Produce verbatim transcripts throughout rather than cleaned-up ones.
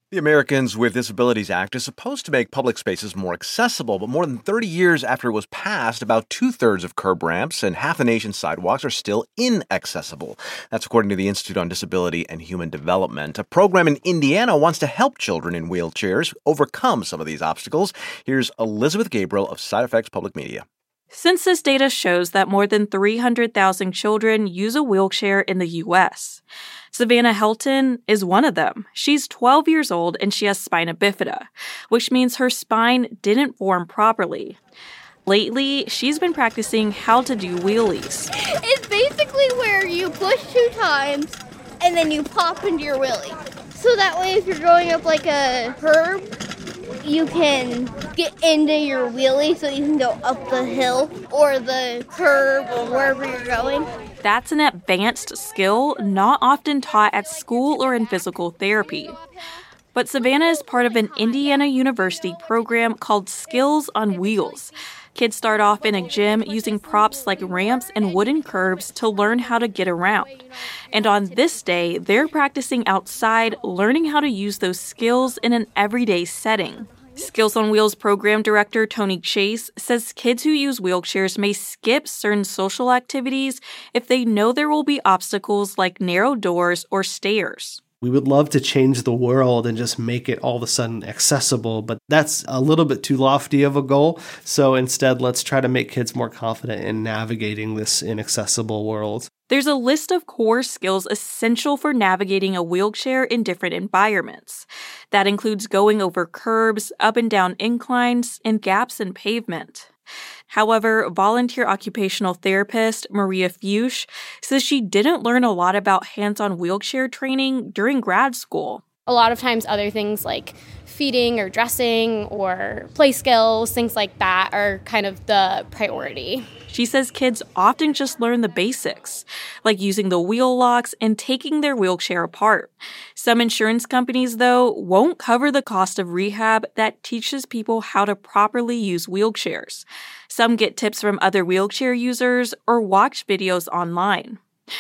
The Americans with Disabilities Act is supposed to make public spaces more accessible, but more than thirty years after it was passed, about two-thirds of curb ramps and half the nation's sidewalks are still inaccessible. That's according to the Institute on Disability and Human Development. A program in Indiana wants to help children in wheelchairs overcome some of these obstacles. Here's Elizabeth Gabriel of Side Effects Public Media. Census data shows that more than three hundred thousand children use a wheelchair in the U S. Savannah Helton is one of them. She's twelve years old and she has spina bifida, which means her spine didn't form properly. Lately, she's been practicing how to do wheelies. It's basically where you push two times and then you pop into your wheelie. So that way if you're going up like a curb, you can get into your wheelie so you can go up the hill or the curb or wherever you're going. That's an advanced skill not often taught at school or in physical therapy. But Savannah is part of an Indiana University program called Skills on Wheels. Kids start off in a gym using props like ramps and wooden curbs to learn how to get around. And on this day, they're practicing outside, learning how to use those skills in an everyday setting. Skills on Wheels program director Tony Chase says kids who use wheelchairs may skip certain social activities if they know there will be obstacles like narrow doors or stairs. We would love to change the world and just make it all of a sudden accessible, but that's a little bit too lofty of a goal. So instead, let's try to make kids more confident in navigating this inaccessible world. There's a list of core skills essential for navigating a wheelchair in different environments. That includes going over curbs, up and down inclines, and gaps in pavement. However, volunteer occupational therapist Maria Fuchs says she didn't learn a lot about hands-on wheelchair training during grad school. A lot of times other things like feeding or dressing or play skills, things like that are kind of the priority. She says kids often just learn the basics, like using the wheel locks and taking their wheelchair apart. Some insurance companies, though, won't cover the cost of rehab that teaches people how to properly use wheelchairs. Some get tips from other wheelchair users or watch videos online.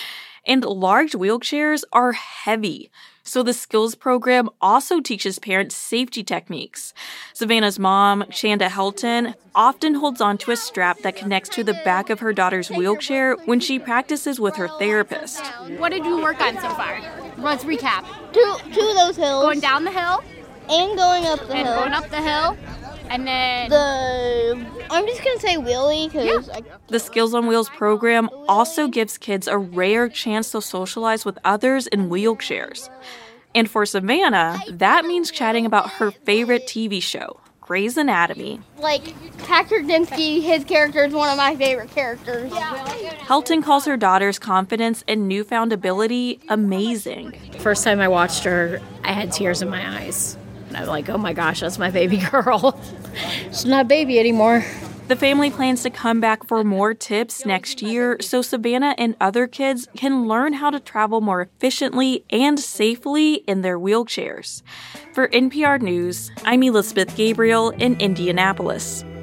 And large wheelchairs are heavy, so the skills program also teaches parents safety techniques. Savannah's mom, Shanda Helton, often holds onto a strap that connects to the back of her daughter's wheelchair when she practices with her therapist. What did you work on so far? Let's recap. Two, two of those hills. Going down the hill. And going up the and hill. going up the hill. And then the I'm just going to say wheelie because yeah. The Skills on Wheels program also gives kids a rare chance to socialize with others in wheelchairs. And for Savannah, that means chatting about her favorite T V show, Grey's Anatomy. Like Patrick Dempsey, his character is one of my favorite characters. Helton calls her daughter's confidence and newfound ability amazing. First time I watched her, I had tears in my eyes. And I'm like, oh my gosh, that's my baby girl. She's not a baby anymore. The family plans to come back for more tips next year so Savannah and other kids can learn how to travel more efficiently and safely in their wheelchairs. For N P R News, I'm Elizabeth Gabriel in Indianapolis.